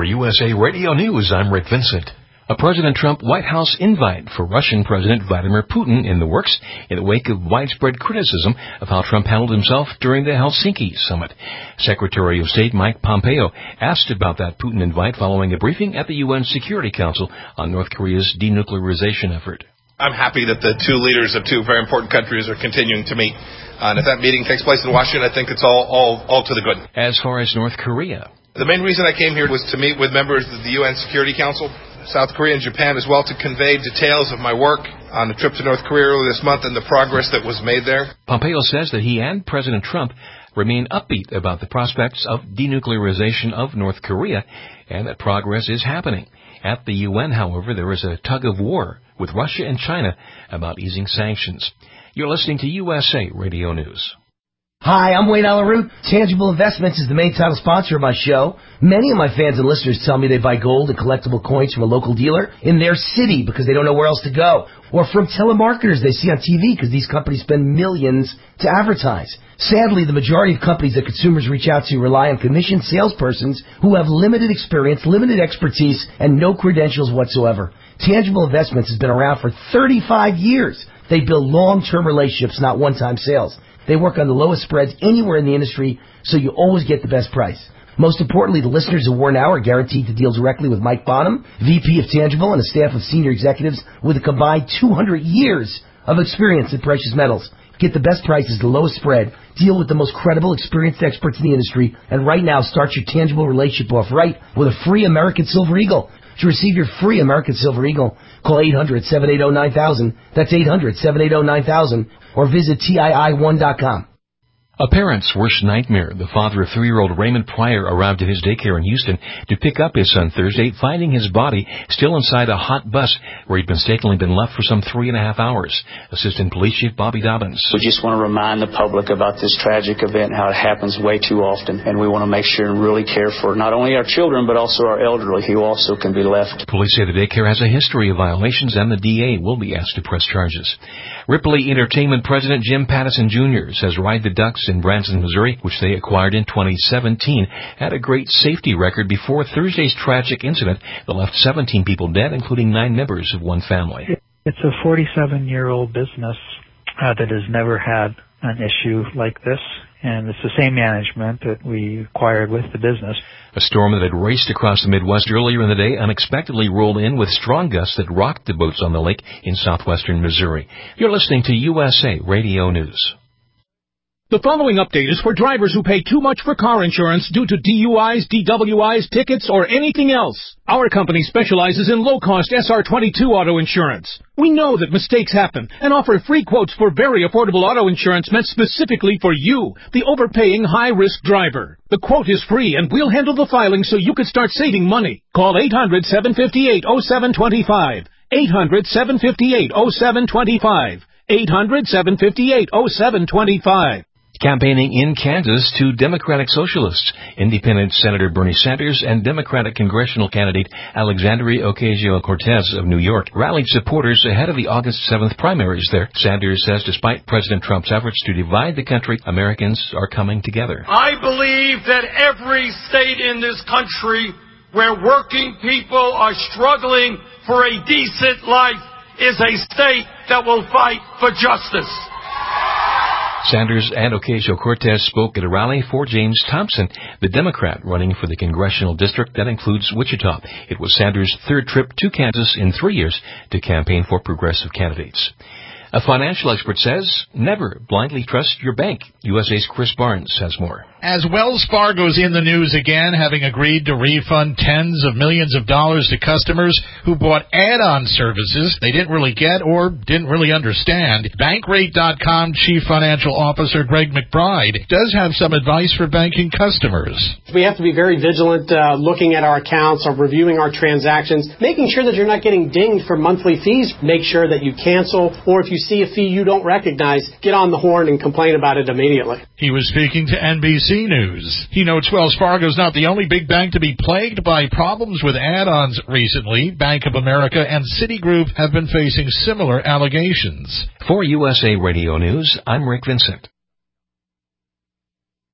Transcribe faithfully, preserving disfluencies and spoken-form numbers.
For U S A Radio News, I'm Rick Vincent. A President Trump White House invite for Russian President Vladimir Putin in the works in the wake of widespread criticism of how Trump handled himself during the Helsinki summit. Secretary of State Mike Pompeo asked about that Putin invite following a briefing at the U N Security Council on North Korea's denuclearization effort. I'm happy that the two leaders of two very important countries are continuing to meet. Uh, and if that meeting takes place in Washington, I think it's all, all, all to the good. As far as North Korea, the main reason I came here was to meet with members of the U N Security Council, South Korea and Japan as well, to convey details of my work on a trip to North Korea earlier this month and the progress that was made there. Pompeo says that he and President Trump remain upbeat about the prospects of denuclearization of North Korea and that progress is happening. At the U N, however, there is a tug of war with Russia and China about easing sanctions. You're listening to U S A Radio News. Hi, I'm Wayne Alaroot. Tangible Investments is the main title sponsor of my show. Many of my fans and listeners tell me they buy gold and collectible coins from a local dealer in their city because they don't know where else to go, or from telemarketers they see on T V because these companies spend millions to advertise. Sadly, the majority of companies that consumers reach out to rely on commissioned salespersons who have limited experience, limited expertise, and no credentials whatsoever. Tangible Investments has been around for thirty-five years. They build long-term relationships, not one-time sales. They work on the lowest spreads anywhere in the industry, so you always get the best price. Most importantly, the listeners of War Now are guaranteed to deal directly with Mike Bonham, V P of Tangible, and a staff of senior executives with a combined two hundred years of experience in precious metals. Get the best prices, the lowest spread, deal with the most credible, experienced experts in the industry, and right now start your Tangible relationship off right with a free American Silver Eagle. To receive your free American Silver Eagle, call eight hundred, seven eight zero, nine thousand. That's eight hundred, seven eight zero, nine thousand. Or visit T I I one dot com. A parent's worst nightmare. The father of three-year-old Raymond Pryor arrived at his daycare in Houston to pick up his son Thursday, finding his body still inside a hot bus where he'd mistakenly been left for some three and a half hours. Assistant Police Chief Bobby Dobbins. We just want to remind the public about this tragic event, how it happens way too often, and we want to make sure and really care for not only our children, but also our elderly who also can be left. Police say the daycare has a history of violations, and the D A will be asked to press charges. Ripley Entertainment President Jim Pattison Junior says Ride the Ducks in Branson, Missouri, which they acquired in twenty seventeen, had a great safety record before Thursday's tragic incident that left seventeen people dead, including nine members of one family. It's a forty-seven-year-old business uh, that has never had an issue like this, and it's the same management that we acquired with the business. A storm that had raced across the Midwest earlier in the day unexpectedly rolled in with strong gusts that rocked the boats on the lake in southwestern Missouri. You're listening to U S A Radio News. The following update is for drivers who pay too much for car insurance due to D U Is, D W Is, tickets, or anything else. Our company specializes in low-cost S R twenty-two auto insurance. We know that mistakes happen and offer free quotes for very affordable auto insurance meant specifically for you, the overpaying high-risk driver. The quote is free, and we'll handle the filing so you can start saving money. Call eight hundred, seven five eight, oh seven two five. eight hundred, seven five eight, oh seven two five. eight hundred, seven five eight, oh seven two five. Campaigning in Kansas to Democratic Socialists, Independent Senator Bernie Sanders and Democratic congressional candidate Alexandria Ocasio-Cortez of New York rallied supporters ahead of the August seventh primaries there. Sanders says despite President Trump's efforts to divide the country, Americans are coming together. I believe that every state in this country where working people are struggling for a decent life is a state that will fight for justice. Sanders and Ocasio-Cortez spoke at a rally for James Thompson, the Democrat running for the congressional district that includes Wichita. It was Sanders' third trip to Kansas in three years to campaign for progressive candidates. A financial expert says, never blindly trust your bank. U S A's Chris Barnes has more. As Wells Fargo's in the news again, having agreed to refund tens of millions of dollars to customers who bought add-on services they didn't really get or didn't really understand. Bankrate dot com Chief Financial Officer Greg McBride does have some advice for banking customers. We have to be very vigilant uh, looking at our accounts, or reviewing our transactions, making sure that you're not getting dinged for monthly fees. Make sure that you cancel, or if you see a fee you don't recognize, get on the horn and complain about it immediately. He was speaking to N B C News. He notes Wells Fargo's not the only big bank to be plagued by problems with add-ons recently. Bank of America and Citigroup have been facing similar allegations. For U S A Radio News, I'm Rick Vincent.